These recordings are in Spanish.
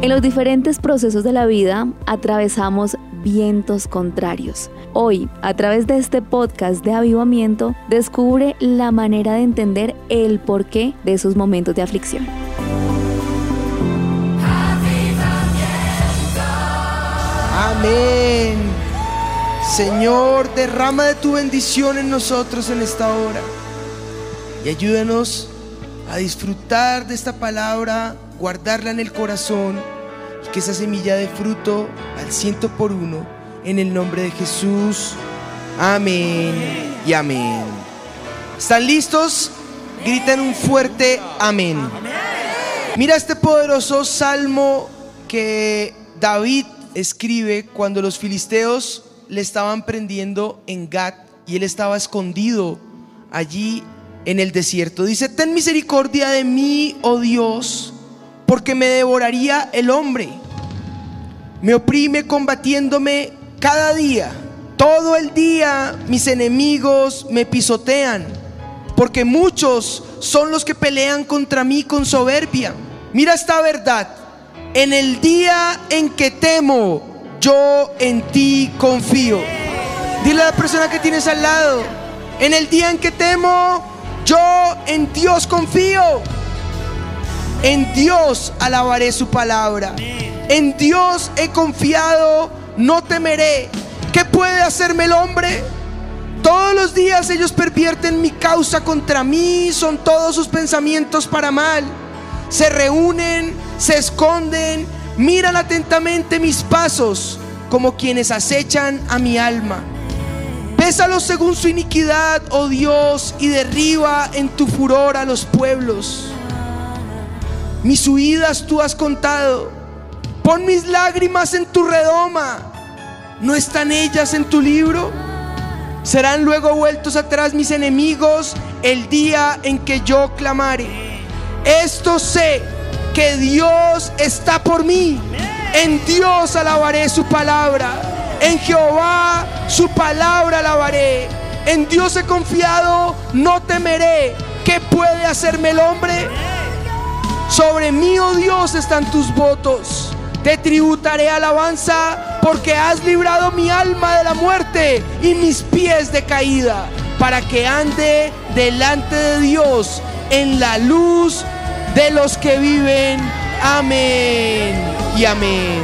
En los diferentes procesos de la vida atravesamos vientos contrarios. Hoy, a través de este podcast de avivamiento, descubre la manera de entender el porqué de esos momentos de aflicción. Amén. Señor, derrama de tu bendición en nosotros en esta hora y ayúdanos a disfrutar de esta palabra, guardarla en el corazón y que esa semilla dé fruto al 100%, en el nombre de Jesús. Amén y amén. ¿Están listos? Gritan un fuerte amén. Mira este poderoso salmo que David escribe cuando los filisteos le estaban prendiendo en Gat y él estaba escondido allí en el desierto. Dice: ten misericordia de mí, oh Dios, porque me devoraría el hombre. Me oprime combatiéndome cada día. Todo el día mis enemigos me pisotean, porque muchos son los que pelean contra mí con soberbia. Mira esta verdad: en el día en que temo, yo en ti confío. Dile a la persona que tienes al lado: en el día en que temo, yo en Dios confío. En Dios alabaré su palabra. En Dios he confiado, no temeré. ¿Qué puede hacerme el hombre? Todos los días ellos pervierten mi causa contra mí. Son todos sus pensamientos para mal. Se reúnen, se esconden, miran atentamente mis pasos, como quienes acechan a mi alma. Pésalos según su iniquidad, oh Dios, y derriba en tu furor a los pueblos. Mis huidas tú has contado. Pon mis lágrimas en tu redoma. ¿No están ellas en tu libro? Serán luego vueltos atrás mis enemigos el día en que yo clamare. Esto sé, que Dios está por mí. En Dios alabaré su palabra. En Jehová su palabra alabaré. En Dios he confiado, no temeré. ¿Qué puede hacerme el hombre? Sobre mí, oh Dios, están tus votos. Te tributaré alabanza, porque has librado mi alma de la muerte y mis pies de caída, para que ande delante de Dios en la luz de los que viven. Amén y amén.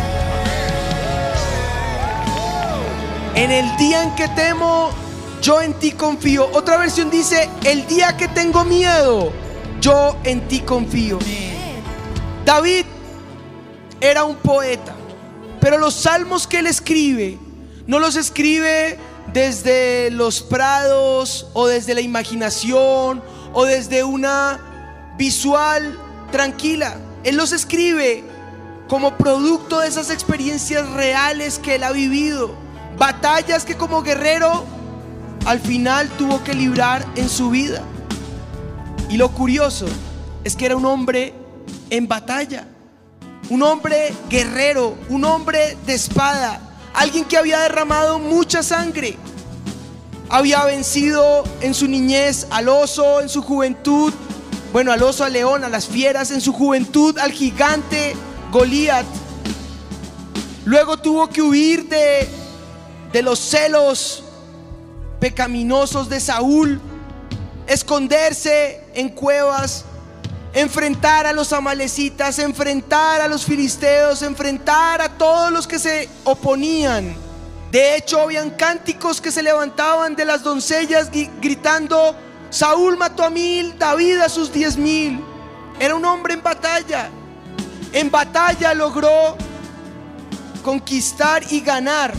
En el día en que temo, yo en ti confío. Otra versión dice: el día que tengo miedo, yo en ti confío. David era un poeta, pero los salmos que él escribe no los escribe desde los prados o desde la imaginación o desde una visual tranquila. Él los escribe como producto de esas experiencias reales que él ha vivido, batallas que como guerrero al final tuvo que librar en su vida. Y lo curioso es que era un hombre en batalla, un hombre guerrero, un hombre de espada, alguien que había derramado mucha sangre. Había vencido en su niñez al oso, en su juventud, bueno, al oso, al león, a las fieras, en su juventud al gigante Goliat. Luego tuvo que huir de los celos pecaminosos de Saúl, esconderse en cuevas, enfrentar a los amalecitas, enfrentar a los filisteos, enfrentar a todos los que se oponían. De hecho, habían cánticos que se levantaban de las doncellas gritando: Saúl mató a 1000, David a sus 10,000. Era un hombre en batalla. En batalla logró conquistar y ganar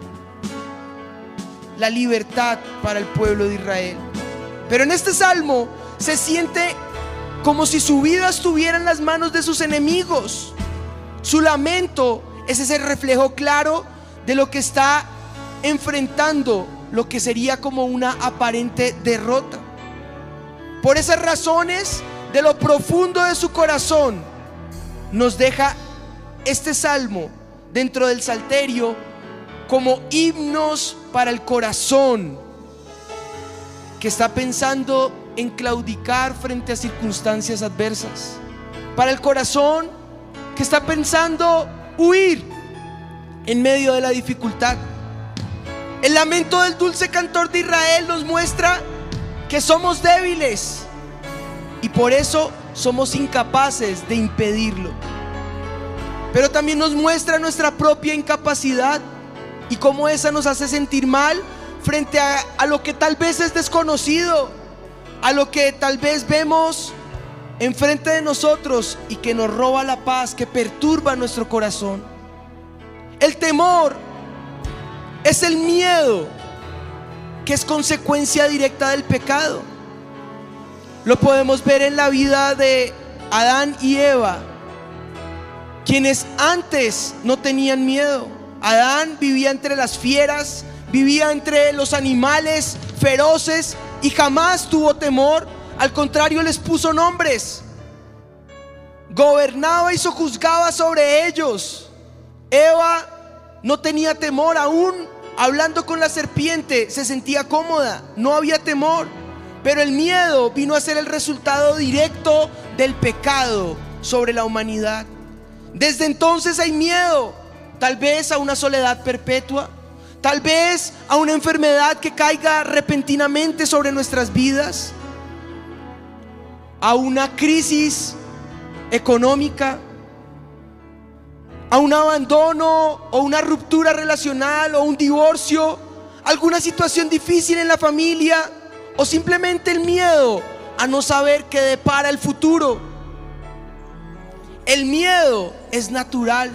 la libertad para el pueblo de Israel. Pero en este salmo se siente como si su vida estuviera en las manos de sus enemigos. Su lamento es ese reflejo claro de lo que está enfrentando, lo que sería como una aparente derrota. Por esas razones, de lo profundo de su corazón, nos deja este salmo dentro del salterio como himnos para el corazón que está pensando en claudicar frente a circunstancias adversas, para el corazón que está pensando huir en medio de la dificultad. El lamento del dulce cantor de Israel nos muestra que somos débiles y por eso somos incapaces de impedirlo. Pero también nos muestra nuestra propia incapacidad y cómo esa nos hace sentir mal frente a lo que tal vez es desconocido, a lo que tal vez vemos enfrente de nosotros y que nos roba la paz, que perturba nuestro corazón. El temor es el miedo que es consecuencia directa del pecado. Lo podemos ver en la vida de Adán y Eva, quienes antes no tenían miedo. Adán vivía entre las fieras, vivía entre los animales feroces y jamás tuvo temor. Al contrario, les puso nombres, gobernaba y sojuzgaba sobre ellos. Eva no tenía temor, aún hablando con la serpiente se sentía cómoda, no había temor. Pero el miedo vino a ser el resultado directo del pecado sobre la humanidad. Desde entonces hay miedo, tal vez a una soledad perpetua, tal vez a una enfermedad que caiga repentinamente sobre nuestras vidas, a una crisis económica, a un abandono o una ruptura relacional o un divorcio, alguna situación difícil en la familia, o simplemente el miedo a no saber qué depara el futuro. El miedo es natural.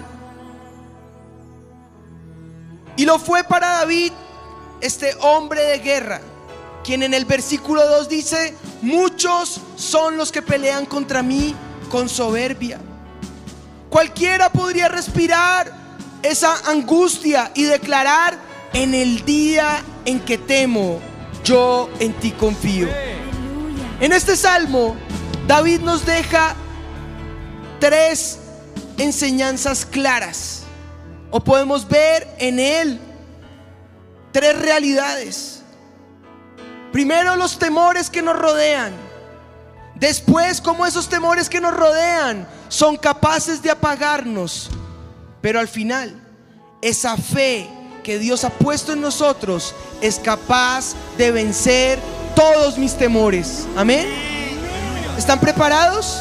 Y lo fue para David, este hombre de guerra, quien en el versículo 2 dice: muchos son los que pelean contra mí con soberbia. Cualquiera podría respirar esa angustia y declarar: en el día en que temo, yo en ti confío. En este salmo, David nos deja 3 enseñanzas claras, o podemos ver en él 3 realidades. Primero, los temores que nos rodean. Después, cómo esos temores que nos rodean son capaces de apagarnos. Pero al final, esa fe que Dios ha puesto en nosotros es capaz de vencer todos mis temores. Amén. ¿Están preparados?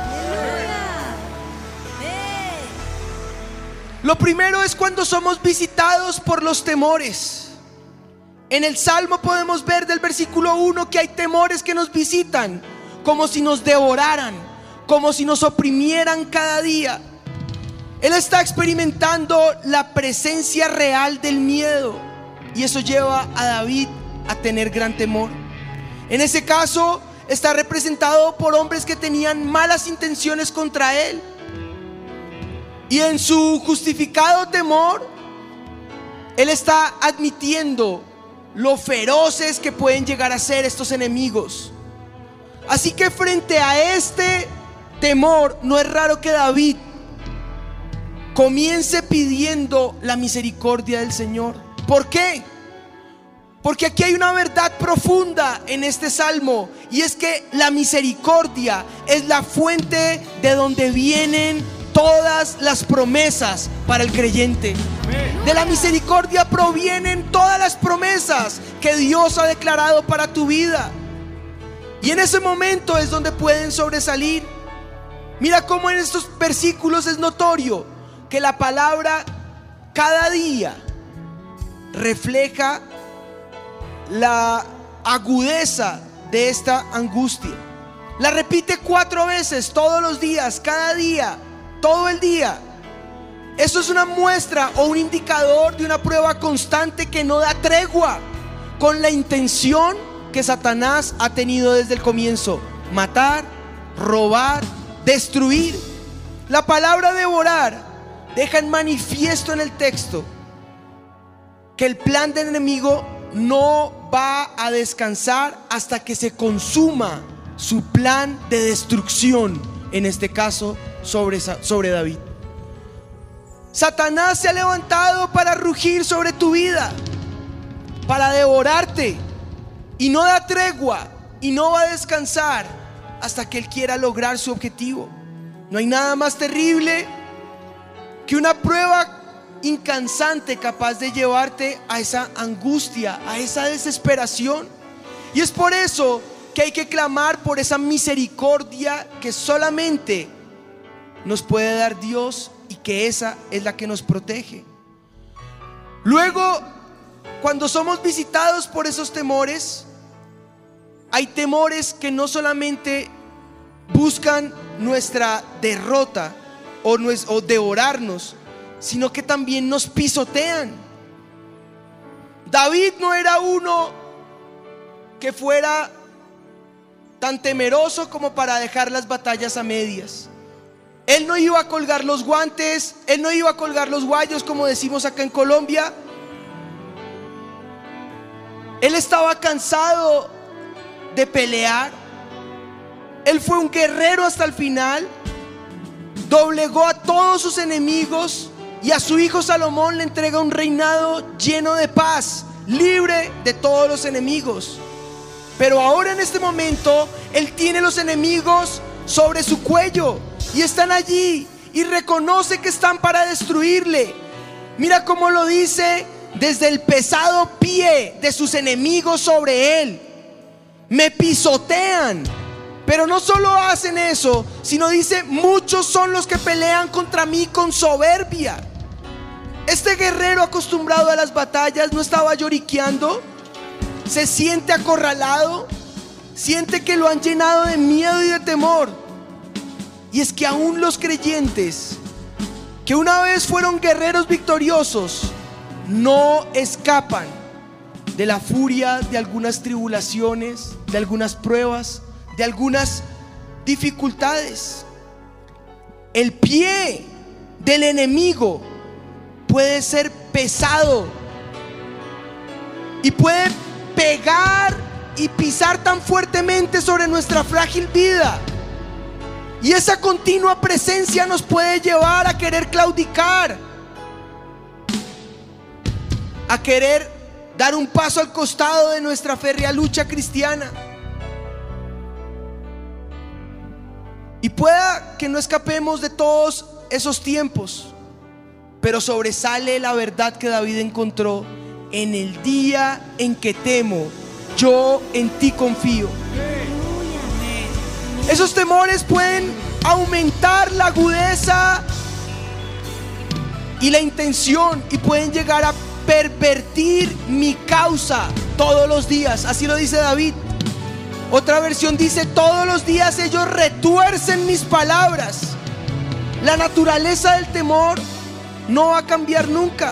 Lo primero es cuando somos visitados por los temores. En el Salmo podemos ver del versículo 1 que hay temores que nos visitan, como si nos devoraran, como si nos oprimieran cada día. Él está experimentando la presencia real del miedo, y eso lleva a David a tener gran temor. En ese caso está representado por hombres que tenían malas intenciones contra él, y en su justificado temor él está admitiendo lo feroces que pueden llegar a ser estos enemigos. Así que frente a este temor, no es raro que David comience pidiendo la misericordia del Señor. ¿Por qué? Porque aquí hay una verdad profunda en este salmo, y es que la misericordia es la fuente de donde vienen todas las promesas para el creyente. De la misericordia provienen todas las promesas que Dios ha declarado para tu vida, y en ese momento es donde pueden sobresalir. Mira cómo en estos versículos es notorio que la palabra cada día refleja la agudeza de esta angustia. La repite 4 veces todos los días, cada día, todo el día. Eso es una muestra o un indicador de una prueba constante que no da tregua con la intención que Satanás ha tenido desde el comienzo: matar, robar, destruir. La palabra devorar deja en manifiesto en el texto que el plan del enemigo no va a descansar hasta que se consuma su plan de destrucción, en este caso sobre David. Satanás se ha levantado para rugir sobre tu vida, para devorarte, y no da tregua y no va a descansar hasta que él quiera lograr su objetivo. No hay nada más terrible que una prueba incansante capaz de llevarte a esa angustia, a esa desesperación. Y es por eso que hay que clamar por esa misericordia que solamente nos puede dar Dios, y que esa es la que nos protege. Luego, cuando somos visitados por esos temores, hay temores que no solamente buscan nuestra derrota o devorarnos, sino que también nos pisotean. David no era uno que fuera tan temeroso como para dejar las batallas a medias. Él no iba a colgar los guantes, él no iba a colgar los guayos, como decimos acá en Colombia. Él estaba cansado de pelear. Él fue un guerrero hasta el final. Doblegó a todos sus enemigos, y a su hijo Salomón le entrega un reinado lleno de paz, libre de todos los enemigos. Pero ahora, en este momento, él tiene los enemigos sobre su cuello, y están allí, y reconoce que están para destruirle. Mira cómo lo dice: desde el pesado pie de sus enemigos sobre él, me pisotean. Pero no solo hacen eso, sino dice: muchos son los que pelean contra mí con soberbia. Este guerrero, acostumbrado a las batallas, no estaba lloriqueando. Se siente acorralado, siente que lo han llenado de miedo y de temor. Y es que aún los creyentes, que una vez fueron guerreros victoriosos, no escapan de la furia de algunas tribulaciones, de algunas pruebas, de algunas dificultades. El pie del enemigo puede ser pesado y puede pegar y pisar tan fuertemente sobre nuestra frágil vida, y esa continua presencia nos puede llevar a querer claudicar, a querer dar un paso al costado de nuestra férrea lucha cristiana. Y pueda que no escapemos de todos esos tiempos, pero sobresale la verdad que David encontró: en el día en que temo, yo en ti confío. Esos temores pueden aumentar la agudeza y la intención, y pueden llegar a pervertir mi causa todos los días. Así lo dice David. Otra versión dice: todos los días ellos retuercen mis palabras. La naturaleza del temor no va a cambiar nunca.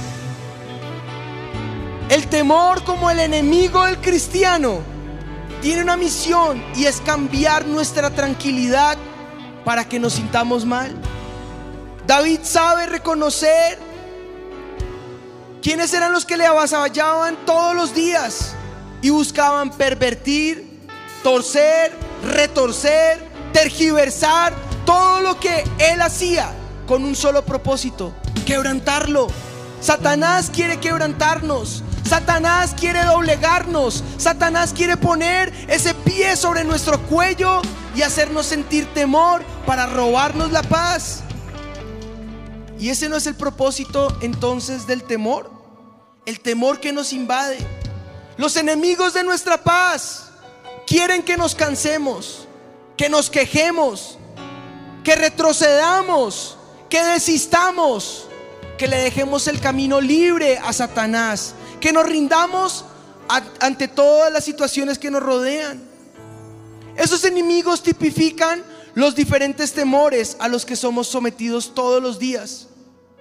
El temor, como el enemigo del cristiano, tiene una misión, y es cambiar nuestra tranquilidad para que nos sintamos mal. David sabe reconocer quiénes eran los que le avasallaban todos los días y buscaban pervertir, torcer, retorcer, tergiversar todo lo que él hacía, con un solo propósito: quebrantarlo. Satanás quiere quebrantarnos. Satanás quiere doblegarnos. Satanás quiere poner ese pie sobre nuestro cuello y hacernos sentir temor para robarnos la paz. Y ese no es el propósito entonces del temor. El temor que nos invade. Los enemigos de nuestra paz quieren que nos cansemos, que nos quejemos, que retrocedamos, que desistamos, que le dejemos el camino libre a Satanás, que nos rindamos ante todas las situaciones que nos rodean. Esos enemigos tipifican los diferentes temores a los que somos sometidos todos los días.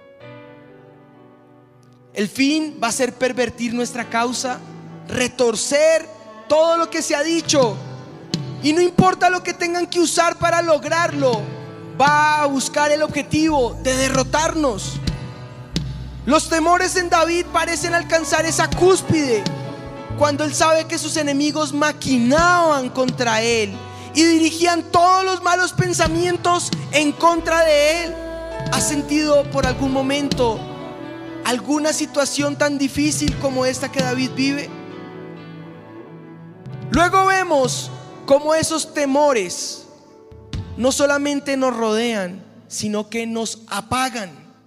El fin va a ser pervertir nuestra causa, retorcer todo lo que se ha dicho, y no importa lo que tengan que usar para lograrlo, va a buscar el objetivo de derrotarnos. Los temores en David parecen alcanzar esa cúspide cuando él sabe que sus enemigos maquinaban contra él y dirigían todos los malos pensamientos en contra de él. ¿Has sentido por algún momento alguna situación tan difícil como esta que David vive? Luego vemos cómo esos temores no solamente nos rodean, sino que nos apagan.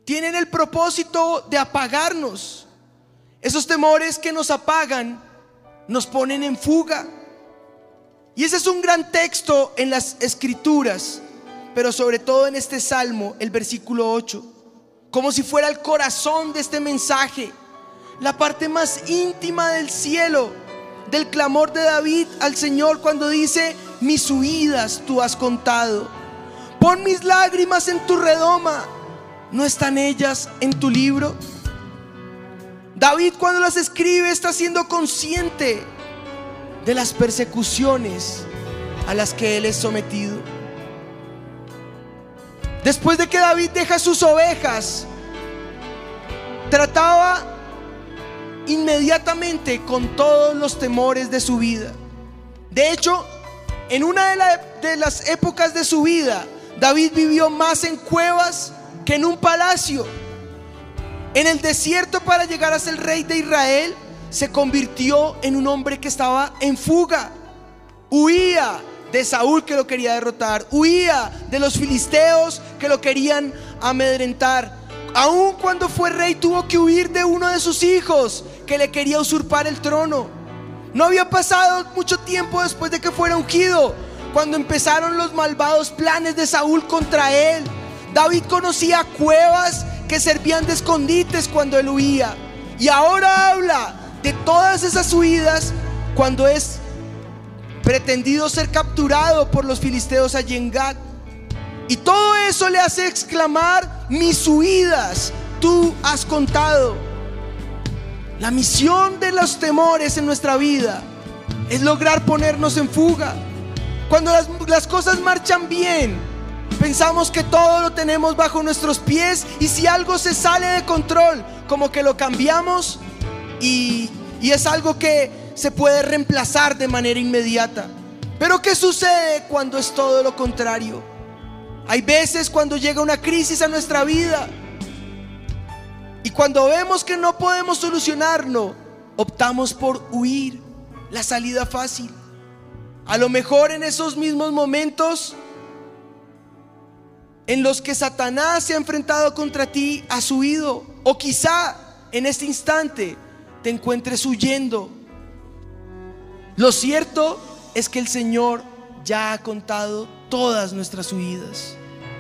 tienen el propósito de apagarnos. Esos temores que nos apagan nos ponen en fuga. Y ese es un gran texto en las Escrituras, pero sobre todo en este Salmo, el versículo 8, como si fuera el corazón de este mensaje, la parte más íntima del cielo, del clamor de David al Señor cuando dice: mis huidas tú has contado, pon mis lágrimas en tu redoma, ¿no están ellas en tu libro? David, cuando las escribe, está siendo consciente de las persecuciones a las que él es sometido. Después de que David deja sus ovejas, trataba inmediatamente con todos los temores de su vida. De hecho, en una de las épocas de su vida, David vivió más en cuevas que en un palacio. En el desierto, para llegar a ser rey de Israel, se convirtió en un hombre que estaba en fuga. Huía de Saúl, que lo quería derrotar, huía de los filisteos que lo querían amedrentar. Aun cuando fue rey, tuvo que huir de uno de sus hijos que le quería usurpar el trono. No había pasado mucho tiempo después de que fuera ungido cuando empezaron los malvados planes de Saúl contra él. David conocía cuevas que servían de escondites cuando él huía, y ahora habla de todas esas huidas cuando es pretendido ser capturado por los filisteos allí en Gat. Y todo eso le hace exclamar: mis huidas tú has contado. La misión de los temores en nuestra vida es lograr ponernos en fuga. Cuando las cosas marchan bien, pensamos que todo lo tenemos bajo nuestros pies, y si algo se sale de control, como que lo cambiamos y es algo que se puede reemplazar de manera inmediata. Pero ¿qué sucede cuando es todo lo contrario? Hay veces cuando llega una crisis a nuestra vida y cuando vemos que no podemos solucionarlo, optamos por huir, la salida fácil. A lo mejor en esos mismos momentos en los que Satanás se ha enfrentado contra ti, has huido. O quizá en este instante te encuentres huyendo. Lo cierto es que el Señor ya ha contado todas nuestras huidas.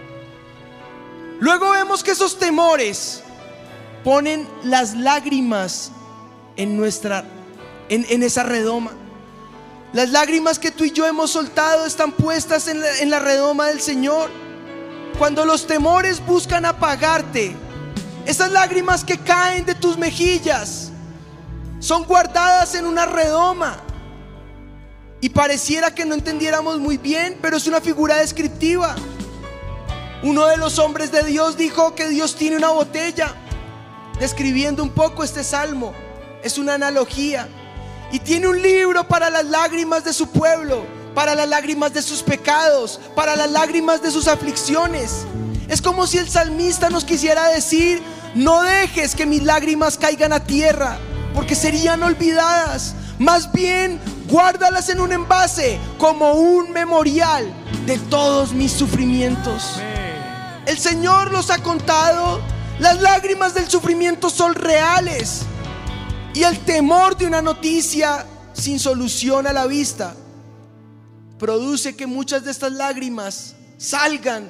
Luego vemos que esos temores ponen las lágrimas en esa redoma. Las lágrimas que tú y yo hemos soltado están puestas en la redoma del Señor. Cuando los temores buscan apagarte, esas lágrimas que caen de tus mejillas son guardadas en una redoma. Y pareciera que no entendiéramos muy bien, pero es una figura descriptiva. Uno de los hombres de Dios dijo que Dios tiene una botella, describiendo un poco este salmo. Es una analogía. Y tiene un libro para las lágrimas de su pueblo, para las lágrimas de sus pecados, para las lágrimas de sus aflicciones. Es como si el salmista nos quisiera decir: no dejes que mis lágrimas caigan a tierra, porque serían olvidadas. Más bien, guárdalas en un envase como un memorial de todos mis sufrimientos. El Señor los ha contado. Las lágrimas del sufrimiento son reales, y el temor de una noticia sin solución a la vista produce que muchas de estas lágrimas salgan.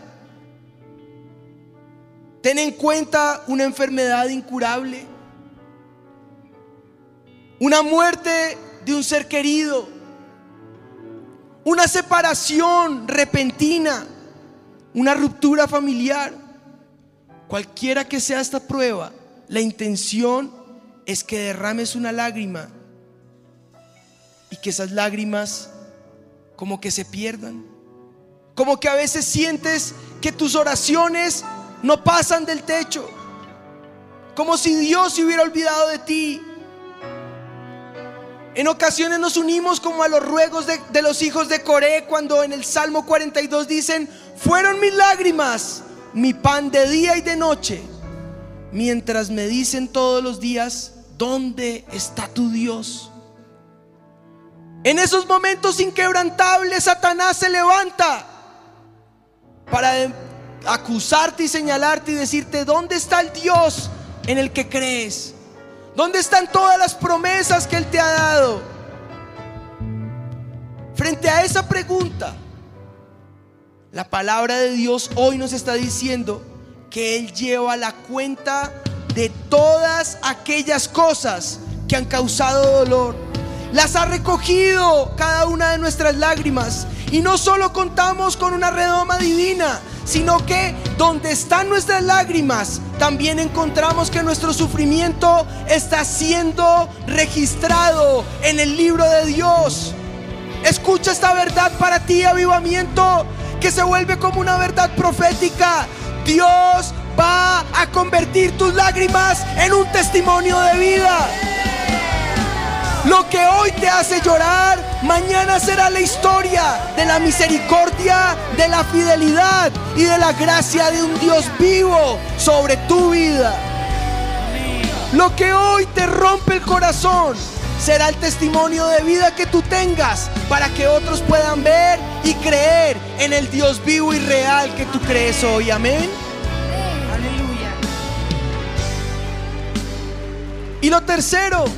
Ten en cuenta una enfermedad incurable, una muerte de un ser querido, una separación repentina, una ruptura familiar. Cualquiera que sea esta prueba, la intención es que derrames una lágrima y que esas lágrimas como que se pierdan. Como que a veces sientes que tus oraciones no pasan del techo, como si Dios se hubiera olvidado de ti. En ocasiones nos unimos como a los ruegos de los hijos de Coré, cuando en el Salmo 42 dicen: fueron mis lágrimas mi pan de día y de noche, mientras me dicen todos los días: ¿dónde está tu Dios? En esos momentos inquebrantables, Satanás se levanta para acusarte y señalarte y decirte: ¿dónde está el Dios en el que crees? ¿Dónde están todas las promesas que Él te ha dado? Frente a esa pregunta, la palabra de Dios hoy nos está diciendo que Él lleva la cuenta de todas aquellas cosas que han causado dolor. Las ha recogido cada una de nuestras lágrimas. Y no solo contamos con una redoma divina, sino que donde están nuestras lágrimas, también encontramos que nuestro sufrimiento está siendo registrado en el libro de Dios. Escucha esta verdad para ti, avivamiento, que se vuelve como una verdad profética. Dios va a convertir tus lágrimas en un testimonio de vida. Lo que hoy te hace llorar, mañana será la historia de la misericordia, de la fidelidad y de la gracia de un Dios vivo sobre tu vida. Lo que hoy te rompe el corazón será el testimonio de vida que tú tengas para que otros puedan ver y creer en el Dios vivo y real que tú crees hoy. Amén. Aleluya. Y lo tercero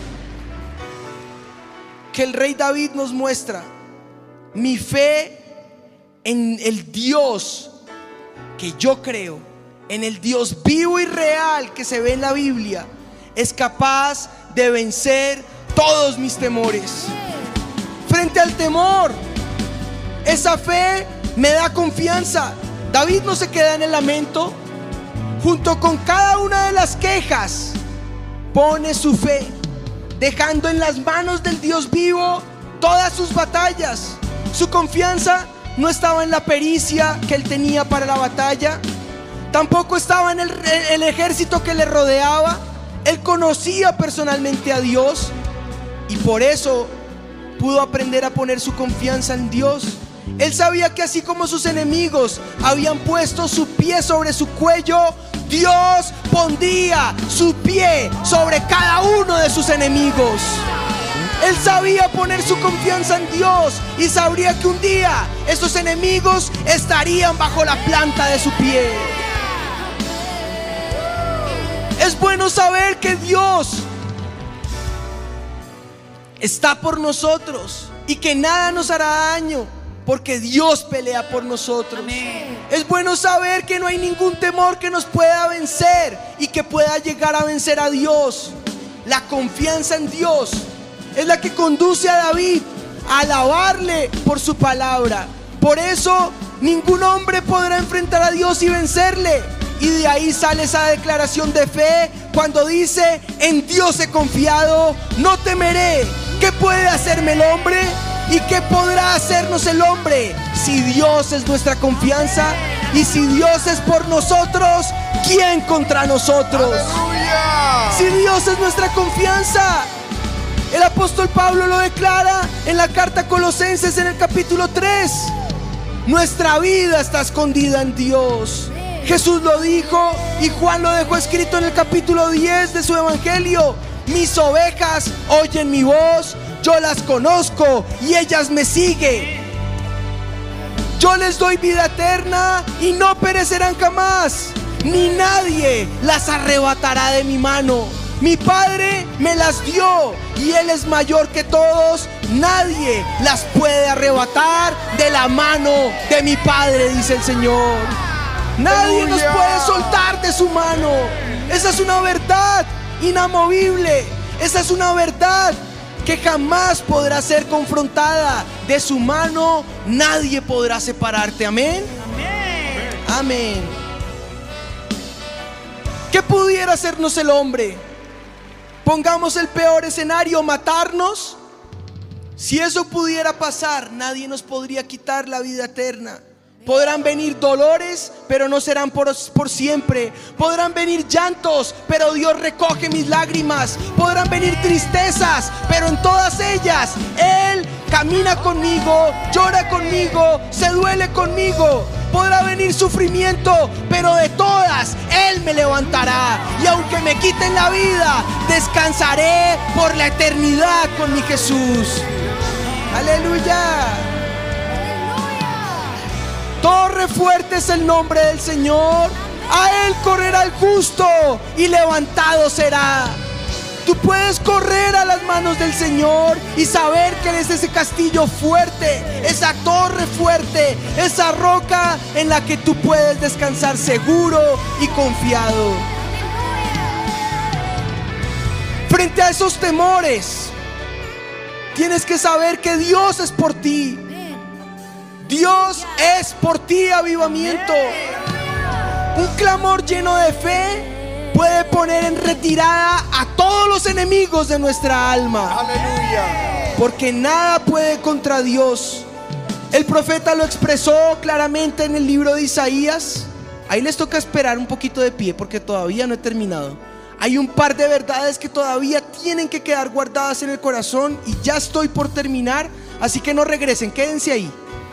que el rey David nos muestra: mi fe en el Dios que yo creo, en el Dios vivo y real que se ve en la Biblia, es capaz de vencer todos mis temores. Frente al temor, esa fe me da confianza. David no se queda en el lamento. Junto con cada una de las quejas, pone su fe, dejando en las manos del Dios vivo todas sus batallas. Su confianza no estaba en la pericia que él tenía para la batalla, tampoco estaba en el ejército que le rodeaba. Él conocía personalmente a Dios y por eso pudo aprender a poner su confianza en Dios. Él sabía que así como sus enemigos habían puesto su pie sobre su cuello, Dios pondría su pie sobre cada uno de sus enemigos. Él sabía poner su confianza en Dios y sabría que un día esos enemigos estarían bajo la planta de su pie. Es bueno saber que Dios está por nosotros y que nada nos hará daño, porque Dios pelea por nosotros. Amén. Es bueno saber que no hay ningún temor que nos pueda vencer y que pueda llegar a vencer a Dios. La confianza en Dios es la que conduce a David a alabarle por su palabra. Por eso ningún hombre podrá enfrentar a Dios y vencerle. Y de ahí sale esa declaración de fe cuando dice: en Dios he confiado, no temeré. ¿Qué puede hacerme el hombre? ¿Y qué podrá hacernos el hombre? Si Dios es nuestra confianza y si Dios es por nosotros, ¿quién contra nosotros? ¡Aleluya! Si Dios es nuestra confianza. El apóstol Pablo lo declara en la carta a Colosenses en el capítulo 3. Nuestra vida está escondida en Dios. Jesús lo dijo y Juan lo dejó escrito en el capítulo 10 de su evangelio: mis ovejas oyen mi voz, yo las conozco y ellas me siguen. Yo les doy vida eterna y no perecerán jamás, ni nadie las arrebatará de mi mano. Mi Padre me las dio y Él es mayor que todos. Nadie las puede arrebatar de la mano de mi Padre, dice el Señor. Nadie nos puede soltar de su mano. Esa es una verdad inamovible. Esa es una verdad que jamás podrá ser confrontada. De su mano nadie podrá separarte. Amén. Amén. ¿Qué pudiera hacernos el hombre? Pongamos el peor escenario: matarnos. Si eso pudiera pasar, nadie nos podría quitar la vida eterna. Podrán venir dolores, pero no serán por siempre. Podrán venir llantos, pero Dios recoge mis lágrimas. Podrán venir tristezas, pero en todas ellas Él camina conmigo, llora conmigo, se duele conmigo. Podrá venir sufrimiento, pero de todas Él me levantará. Y aunque me quiten la vida, descansaré por la eternidad con mi Jesús. Aleluya. Torre fuerte es el nombre del Señor. A Él correrá el justo y levantado será. Tú puedes correr a las manos del Señor y saber que Él es ese castillo fuerte, esa torre fuerte, esa roca en la que tú puedes descansar seguro y confiado. Frente a esos temores, tienes que saber que Dios es por ti. Dios es por ti, Avivamiento. Un clamor lleno de fe puede poner en retirada a todos los enemigos de nuestra alma. Aleluya. Porque nada puede contra Dios. El profeta lo expresó claramente en el libro de Isaías. Ahí les toca esperar un poquito de pie porque todavía no he terminado. Hay un par de verdades que todavía tienen que quedar guardadas en el corazón y ya estoy por terminar, así que no regresen, quédense ahí.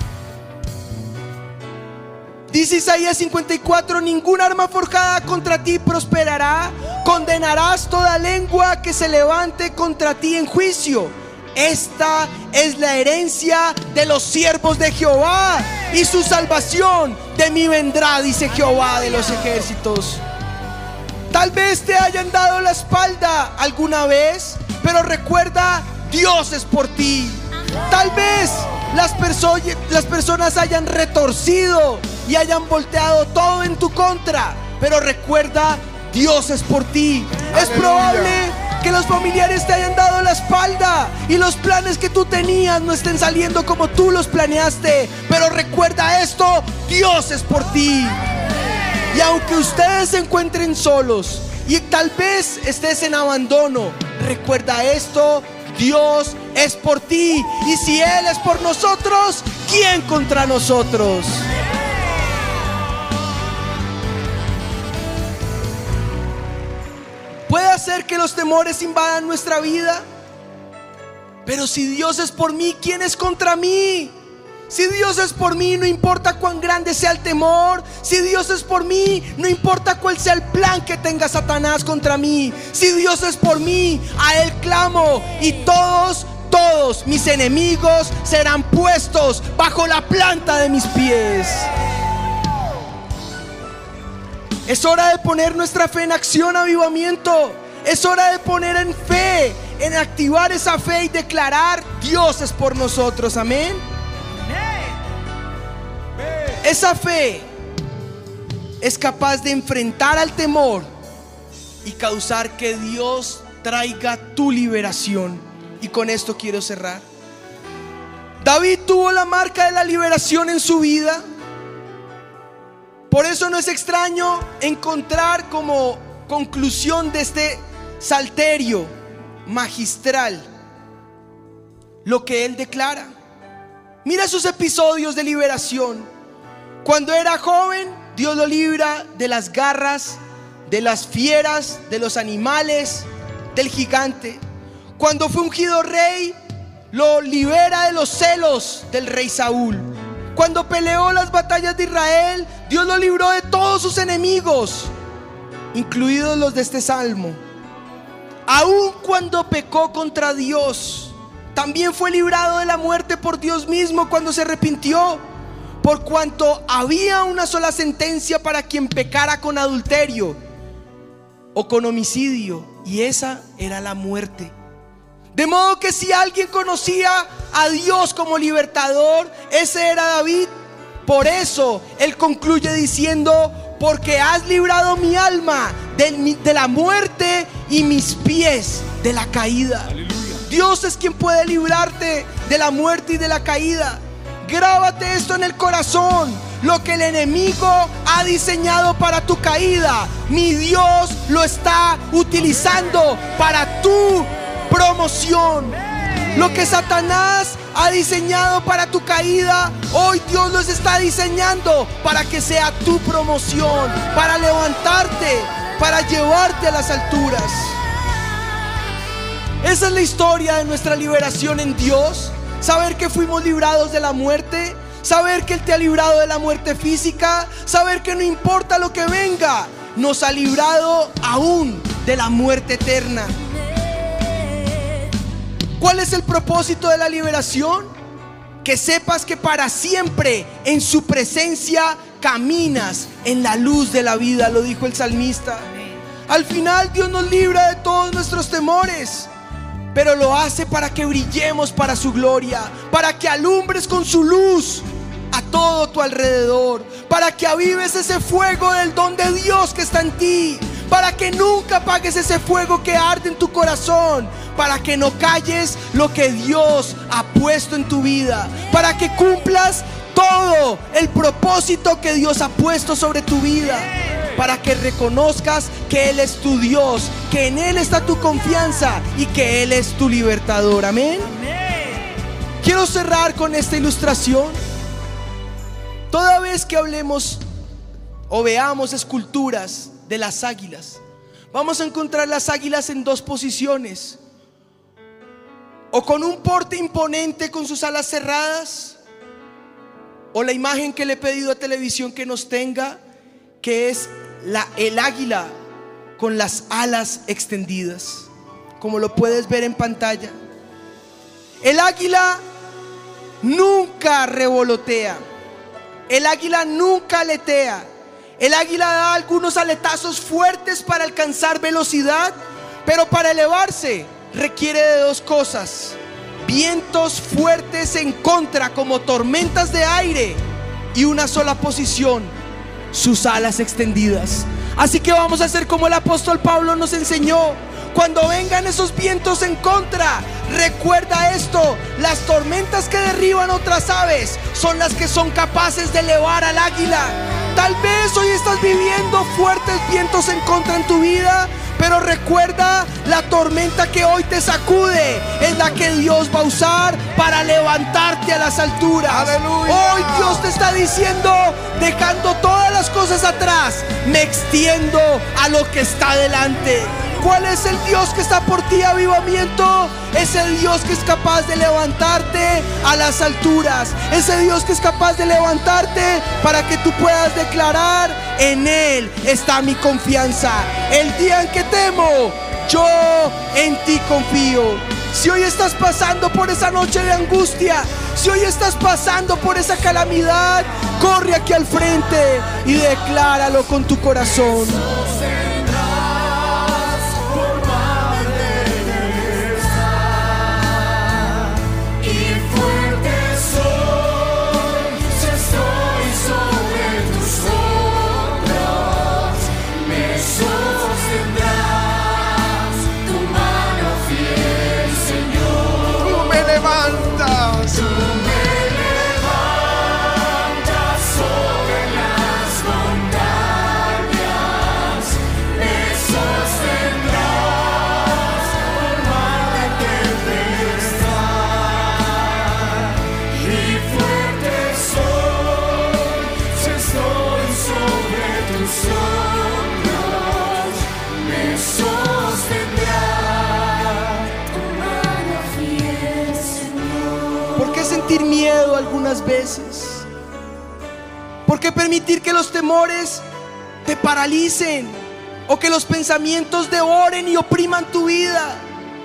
Dice Isaías 54: ninguna arma forjada contra ti prosperará, condenarás toda lengua que se levante contra ti en juicio. Esta es la herencia de los siervos de Jehová y su salvación de mí vendrá, dice Jehová de los ejércitos. Tal vez te hayan dado la espalda alguna vez, pero recuerda, Dios es por ti. Tal vez las personas hayan retorcido y hayan volteado todo en tu contra, pero recuerda, Dios es por ti. Aleluya. Es probable que los familiares te hayan dado la espalda y los planes que tú tenías no estén saliendo como tú los planeaste, pero recuerda esto, Dios es por ti. Y aunque ustedes se encuentren solos y tal vez estés en abandono, recuerda esto, Dios es por ti. Y si Él es por nosotros, ¿quién contra nosotros? Puede hacer que los temores invadan nuestra vida, pero si Dios es por mí, ¿quién es contra mí? Si Dios es por mí, no importa cuán grande sea el temor. Si Dios es por mí, no importa cuál sea el plan que tenga Satanás contra mí. Si Dios es por mí, a Él clamo y todos mis enemigos serán puestos bajo la planta de mis pies. Es hora de poner nuestra fe en acción, Avivamiento. Es hora de poner en fe, en activar esa fe y declarar: Dios es por nosotros, amén. Esa fe es capaz de enfrentar al temor y causar que Dios traiga tu liberación. Y con esto quiero cerrar. David tuvo la marca de la liberación en su vida. Por eso no es extraño encontrar como conclusión de este salterio magistral lo que él declara. Mira sus episodios de liberación. Cuando era joven, Dios lo libra de las garras, de las fieras, de los animales, del gigante. Cuando fue ungido rey, lo libera de los celos del rey Saúl. Cuando peleó las batallas de Israel, Dios lo libró de todos sus enemigos, incluidos los de este salmo. Aun cuando pecó contra Dios, también fue librado de la muerte por Dios mismo cuando se arrepintió, por cuanto había una sola sentencia para quien pecara con adulterio o con homicidio, y esa era la muerte. De modo que si alguien conocía a Dios como libertador, ese era David. Por eso él concluye diciendo: porque has librado mi alma de la muerte y mis pies de la caída. Aleluya. Dios es quien puede librarte de la muerte y de la caída. Grábate esto en el corazón: lo que el enemigo ha diseñado para tu caída, mi Dios lo está utilizando para tu promoción. Lo que Satanás ha diseñado para tu caída, hoy Dios los está diseñando para que sea tu promoción, para levantarte, para llevarte a las alturas. Esa es la historia de nuestra liberación en Dios. Saber que fuimos librados de la muerte, saber que Él te ha librado de la muerte física, saber que no importa lo que venga, nos ha librado aún de la muerte eterna. ¿Cuál es el propósito de la liberación? que sepas que para siempre en su presencia caminas en la luz de la vida, lo dijo el salmista. Al final Dios nos libra de todos nuestros temores, pero lo hace para que brillemos para su gloria, para que alumbres con su luz a todo tu alrededor, para que avives ese fuego del don de Dios que está en ti, para que nunca apagues ese fuego que arde en tu corazón, para que no calles lo que Dios ha puesto en tu vida, para que cumplas todo el propósito que Dios ha puesto sobre tu vida, para que reconozcas que Él es tu Dios, que en Él está tu confianza y que Él es tu libertador. Amén. Quiero cerrar con esta ilustración. Toda vez que hablemos o veamos esculturas de las águilas, vamos a encontrar las águilas en dos posiciones: o con un porte imponente con sus alas cerradas, o la imagen que le he pedido a televisión que nos tenga, que es el águila con las alas extendidas, como lo puedes ver en pantalla. El águila nunca revolotea, el águila nunca aletea. El águila da algunos aletazos fuertes para alcanzar velocidad, pero para elevarse requiere de dos cosas: vientos fuertes en contra como tormentas de aire, y una sola posición: sus alas extendidas. Así que vamos a hacer como el apóstol Pablo nos enseñó. Cuando vengan esos vientos en contra, recuerda esto: las tormentas que derriban otras aves son las que son capaces de elevar al águila. Tal vez hoy estás viviendo fuertes vientos en contra en tu vida, pero recuerda, la tormenta que hoy te sacude es la que Dios va a usar para levantarte a las alturas. ¡Aleluya! Hoy Dios te está diciendo: dejando todas las cosas atrás, me extiendo a lo que está delante. ¿Cuál es el Dios que está por ti, Avivamiento? Es el Dios que es capaz de levantarte a las alturas. Ese Dios que es capaz de levantarte para que tú puedas declarar: en Él está mi confianza. El día en que temo, yo en ti confío. Si hoy estás pasando por esa noche de angustia, si hoy estás pasando por esa calamidad, corre aquí al frente y decláralo con tu corazón. Miedo algunas veces? ¿Por qué permitir que los temores te paralicen o que los pensamientos devoren y opriman tu vida?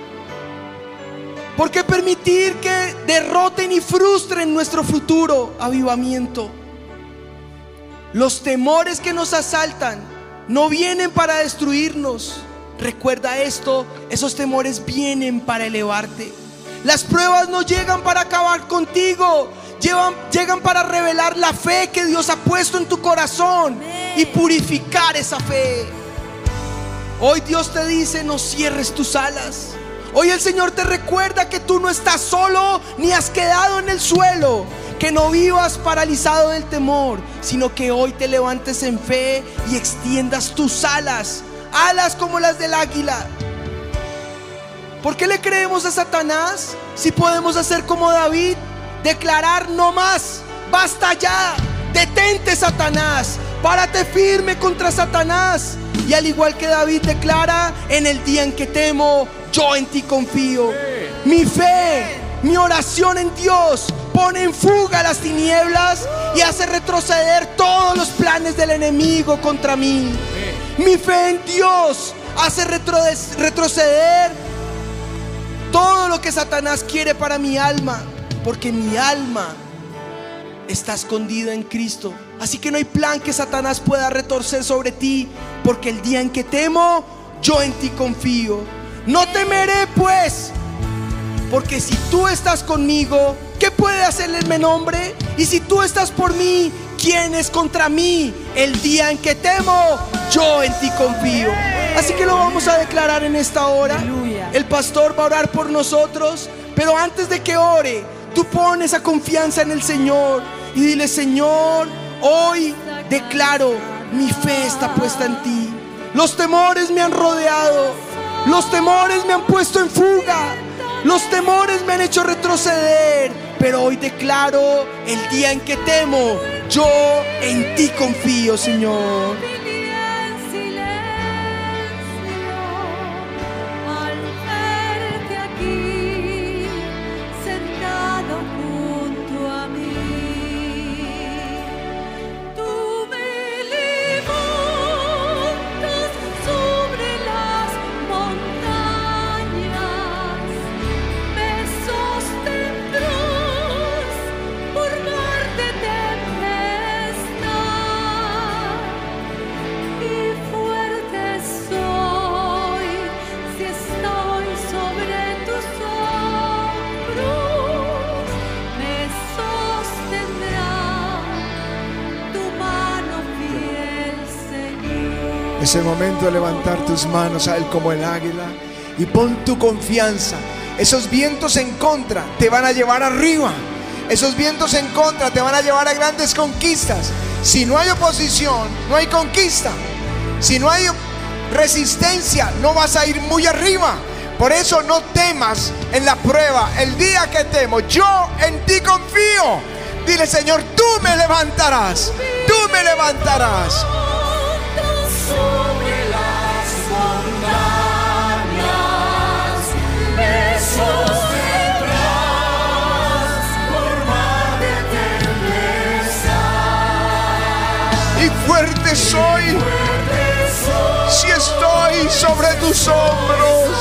¿Por qué permitir que derroten y frustren nuestro futuro, Avivamiento? Los temores que nos asaltan no vienen para destruirnos. Recuerda esto: esos temores vienen para elevarte. Las pruebas no llegan para acabar contigo, llegan para revelar la fe que Dios ha puesto en tu corazón y purificar esa fe. Hoy Dios te dice: no cierres tus alas. Hoy el Señor te recuerda que tú no estás solo ni has quedado en el suelo, que no vivas paralizado del temor, sino que hoy te levantes en fe y extiendas tus alas, alas como las del águila. ¿Por qué le creemos a Satanás si podemos hacer como David? Declarar: no más, basta ya, detente, Satanás, párate firme contra Satanás. Y al igual que David declara: en el día en que temo, yo en ti confío. Mi fe, mi oración en Dios pone en fuga las tinieblas y hace retroceder todos los planes del enemigo contra mí. Mi fe en Dios hace retroceder todo lo que Satanás quiere para mi alma. porque mi alma está escondida en Cristo. Así que no hay plan que Satanás pueda retorcer sobre ti, porque el día en que temo, yo en ti confío. No temeré pues, porque si tú estás conmigo, ¿qué puede hacerle el hombre? Y si tú estás por mí, ¿quién es contra mí? El día en que temo, yo en ti confío. Así que lo vamos a declarar en esta hora. El pastor va a orar por nosotros, pero antes de que ore, tú pon esa confianza en el Señor y dile: Señor, hoy declaro, mi fe está puesta en ti. Los temores me han rodeado, los temores me han puesto en fuga, los temores me han hecho retroceder, pero hoy declaro, el día en que temo, yo en ti confío, Señor. Es el momento de levantar tus manos a Él como el águila y pon tu confianza. Esos vientos en contra te van a llevar arriba. Esos vientos en contra te van a llevar a grandes conquistas. Si no hay oposición, no hay conquista. Si no hay resistencia, no vas a ir muy arriba. Por eso no temas en la prueba. El día que temo, yo en ti confío. Dile: Señor, tú me levantarás. Tú me levantarás. Sobre las montañas me sostendrás por mar de tempestad. Y fuerte soy si estoy sobre tus hombros.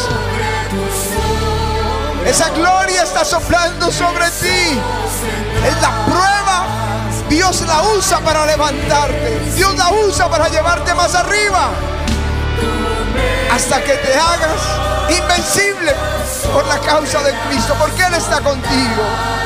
Esa gloria está soplando sobre ti. Es la prueba. Dios la usa para levantarte. Dios la usa para llevarte más arriba, hasta que te hagas invencible por la causa de Cristo, porque Él está contigo.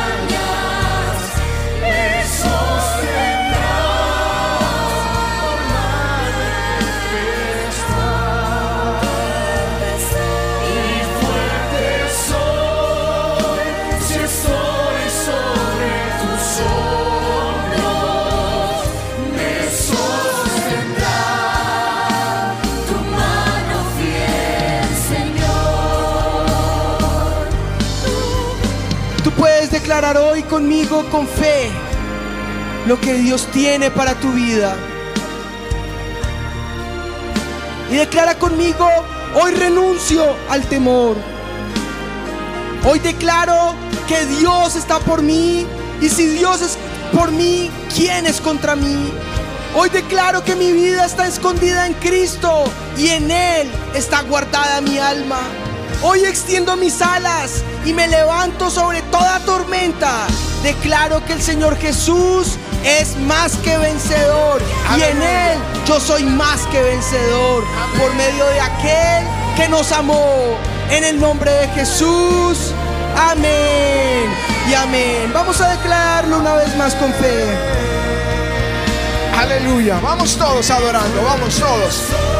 Declarar hoy conmigo con fe lo que Dios tiene para tu vida. Y declara conmigo: hoy renuncio al temor. Hoy declaro que Dios está por mí, y si Dios es por mí, ¿quién es contra mí? Hoy declaro que mi vida está escondida en Cristo y en Él está guardada mi alma. Hoy extiendo mis alas y me levanto sobre toda tormenta. Declaro que el Señor Jesús es más que vencedor. Y en Él yo soy más que vencedor. Por medio de aquel que nos amó. En el nombre de Jesús. Amén y amén. Vamos a declararlo una vez más con fe. Aleluya. Vamos todos adorando. Vamos todos.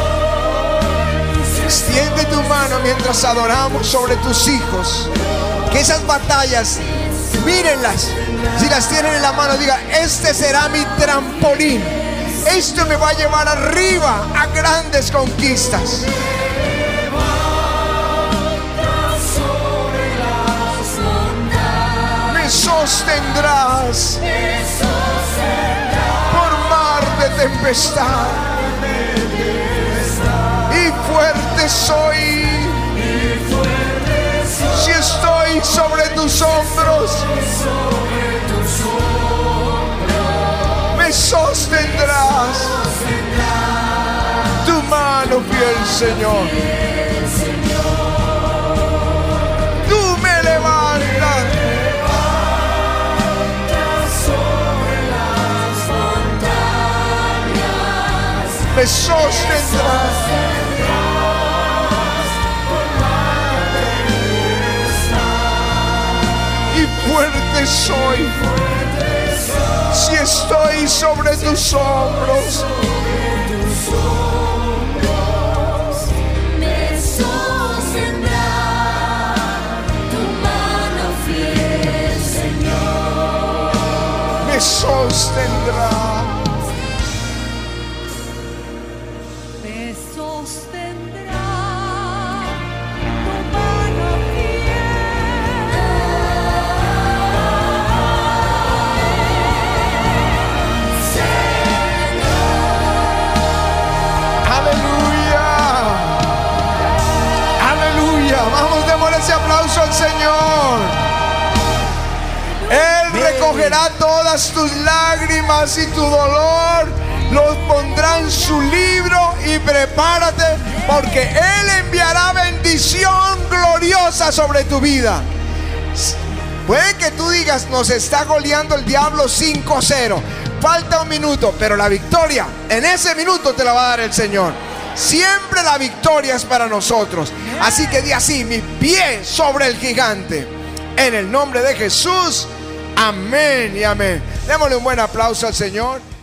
Extiende tu mano mientras adoramos sobre tus hijos. Que esas batallas, mírenlas. Si las tienen en la mano, diga: este será mi trampolín. Esto me va a llevar arriba a grandes conquistas. Me sostendrás por mar de tempestad. Y fuerte soy si estoy sobre tus hombros. Me sostendrás tu mano fiel, Señor. Tú me levantas me sostendrás. Y fuerte soy si estoy sobre tus hombros. Me sostendrá tu mano fiel, Señor. Me sostendrá. Me sostendrá tu mano fiel. Aleluya. Aleluya. Vamos, démosle ese aplauso al Señor. Él recogerá todas tus lágrimas y tu dolor, los pondrá en su libro y prepárate porque Él enviará bendición gloriosa sobre tu vida. Puede que tú digas, nos está goleando el diablo 5-0. Falta un minuto, pero la victoria en ese minuto te la va a dar el Señor. Siempre la victoria es para nosotros. Así que di así: mi pie sobre el gigante. En el nombre de Jesús. Amén y amén. Démosle un buen aplauso al Señor.